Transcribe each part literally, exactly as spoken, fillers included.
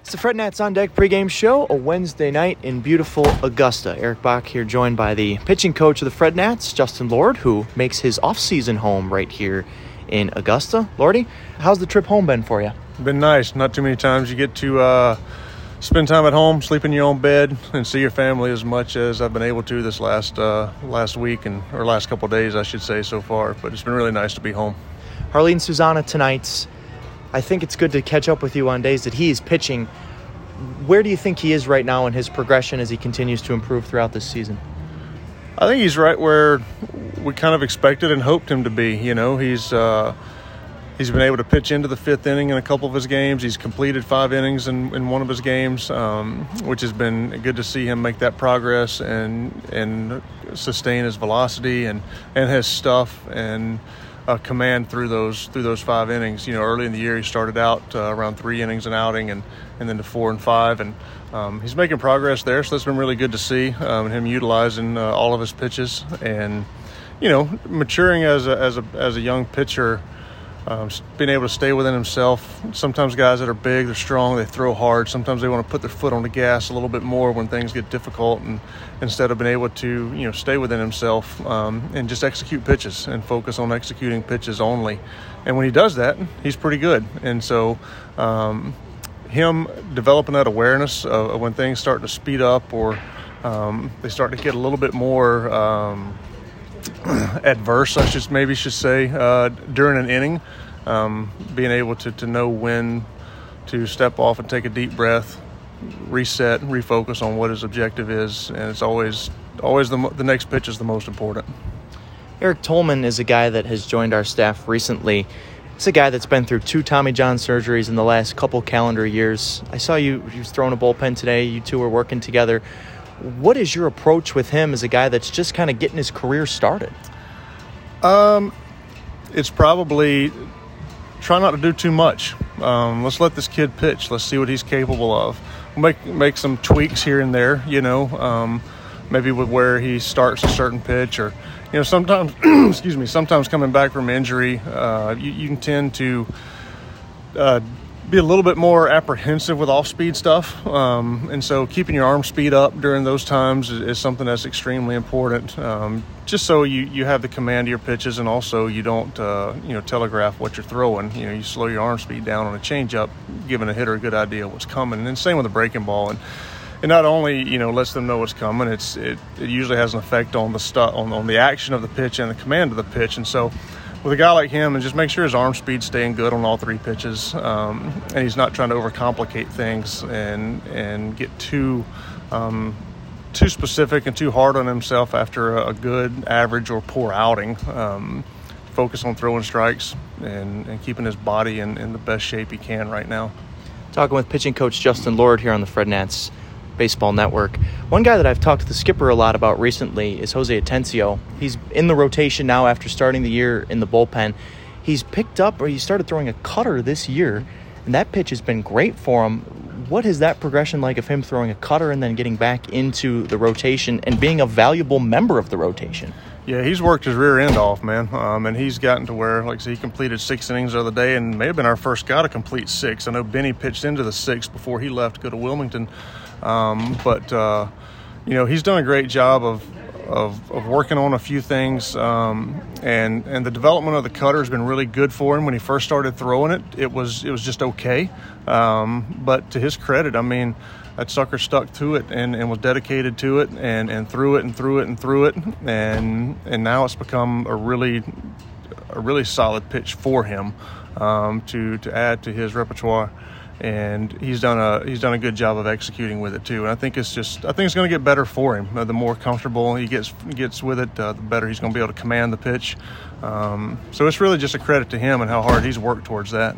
It's the Fred Nats On Deck pregame show, a Wednesday night in beautiful Augusta. Eric Bach here, joined by the pitching coach of the Fred Nats, Justin Lord, who makes his off-season home right here in Augusta. Lordy, how's the trip home been for you? Been nice. Not too many times you get to uh, spend time at home, sleep in your own bed, and see your family as much as I've been able to this last uh, last week and or last couple of days, I should say, so far. But it's been really nice to be home. Jarlin Susana tonight. I think it's good to catch up with you on days that he is pitching. Where do you think he is right now in his progression as he continues to improve throughout this season? I think he's right where we kind of expected and hoped him to be. You know, he's uh, he's been able to pitch into the fifth inning in a couple of his games. He's completed five innings in, in one of his games, um, which has been good to see him make that progress and and sustain his velocity and, and his stuff and Uh, command through those through those five innings. You know, early in the year he started out uh, around three innings an outing, and, and then to four and five, and um, he's making progress there. So that's been really good to see um, him utilizing uh, all of his pitches, and you know, maturing as a as a as a young pitcher, um, being able to stay within himself. Sometimes guys that are big, they're strong, they throw hard. Sometimes they want to put their foot on the gas a little bit more when things get difficult, and instead of being able to, you know, stay within himself um, and just execute pitches and focus on executing pitches only. And when he does that, he's pretty good. And so um, him developing that awareness of, of when things start to speed up or um, they start to get a little bit more um, adverse, I should maybe should say, uh, during an inning, um, being able to, to know when to step off and take a deep breath, reset and refocus on what his objective is, and it's always always the the next pitch is the most important. Erik Tolman is a guy that has joined our staff recently. He's a guy that's been through two Tommy John surgeries in the last couple calendar years. I saw you you was throwing a bullpen today. You two were working together. What is your approach with him as a guy that's just kind of getting his career started? Um, it's probably try not to do too much. Um, let's let this kid pitch. Let's see what he's capable of. Make make some tweaks here and there, you know, um, maybe with where he starts a certain pitch, or you know, sometimes, excuse me, sometimes coming back from injury, uh, you, you can tend to uh, be a little bit more apprehensive with off-speed stuff, um, and so keeping your arm speed up during those times is, is something that's extremely important. Um, just so you, you have the command of your pitches, and also you don't uh, you know telegraph what you're throwing. You know, you slow your arm speed down on a changeup, giving a hitter a good idea of what's coming. And then same with a breaking ball, and it not only you know lets them know what's coming, it's it, it usually has an effect on the stu- on on the action of the pitch and the command of the pitch. And so with a guy like him, and just make sure his arm speed's staying good on all three pitches, um, and he's not trying to overcomplicate things and and get too um, too specific and too hard on himself after a good, average, or poor outing. Um, focus on throwing strikes and, and keeping his body in, in the best shape he can right now. Talking with pitching coach Justin Lord here on the Fred Nats Baseball Network. One guy that I've talked to the skipper a lot about recently is Jose Atencio. He's in the rotation now after starting the year in the bullpen. He's picked up, or he started throwing a cutter this year, and that pitch has been great for him. What is that progression like of him throwing a cutter and then getting back into the rotation and being a valuable member of the rotation? Yeah, he's worked his rear end off, man, um, and he's gotten to where, like I said, he completed six innings the other day, and may have been our first guy to complete six. I know Benny pitched into the six before he left to go to Wilmington, um, but uh, you know he's done a great job of of, of working on a few things, um, and and the development of the cutter has been really good for him. When he first started throwing it, it was it was just okay, um, but to his credit, I mean, that sucker stuck to it and, and was dedicated to it and, and threw it and threw it and threw it, and and now it's become a really a really solid pitch for him um, to to add to his repertoire. And he's done a he's done a good job of executing with it too. And I think it's just I think it's going to get better for him. Uh, the more comfortable he gets gets with it, uh, the better he's going to be able to command the pitch. Um, so it's really just a credit to him and how hard he's worked towards that.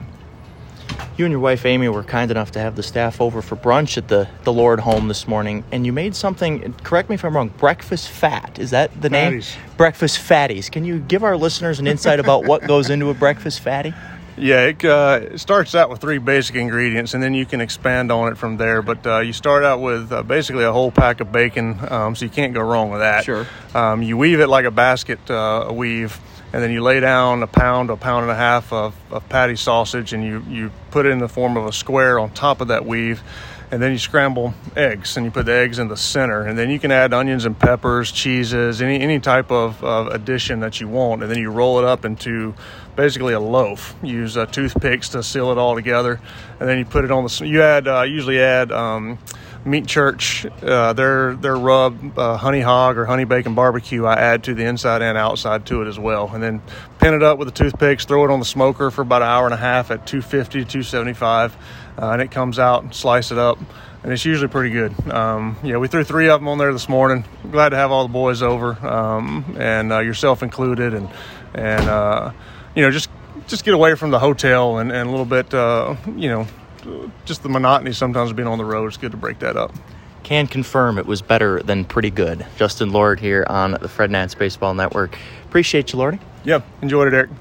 You and your wife Amy were kind enough to have the staff over for brunch at the the Lord home this morning, and you made something. Correct me if I'm wrong. Breakfast fat, is that the name? Fatties. Breakfast fatties. Can you give our listeners an insight about what goes into a breakfast fatty? Yeah, it, uh, it starts out with three basic ingredients, and then you can expand on it from there. But uh, you start out with uh, basically a whole pack of bacon, um, so you can't go wrong with that. Sure. Um, you weave it like a basket uh, weave, and then you lay down a pound, a pound and a half of, of patty sausage, and you, you put it in the form of a square on top of that weave. And then you scramble eggs, and you put the eggs in the center. And then you can add onions and peppers, cheeses, any any type of, of addition that you want. And then you roll it up into basically a loaf. Use uh, toothpicks to seal it all together. And then you put it on the. You add uh, usually add um, Meat Church, uh, their their rub, uh, honey hog or honey bacon barbecue. I add to the inside and outside to it as well. And then pin it up with the toothpicks. Throw it on the smoker for about an hour and a half at two fifty to two seventy-five. Uh, and it comes out, and slice it up, and it's usually pretty good. Um, yeah, we threw three of them on there this morning. Glad to have all the boys over, um, and uh, yourself included, and and uh, you know just just get away from the hotel and, and a little bit, uh, you know, just the monotony sometimes of being on the road. It's good to break that up. Can confirm it was better than pretty good. Justin Lord here on the Fred Nance Baseball Network. Appreciate you, Lordy. Yeah, enjoyed it, Eric.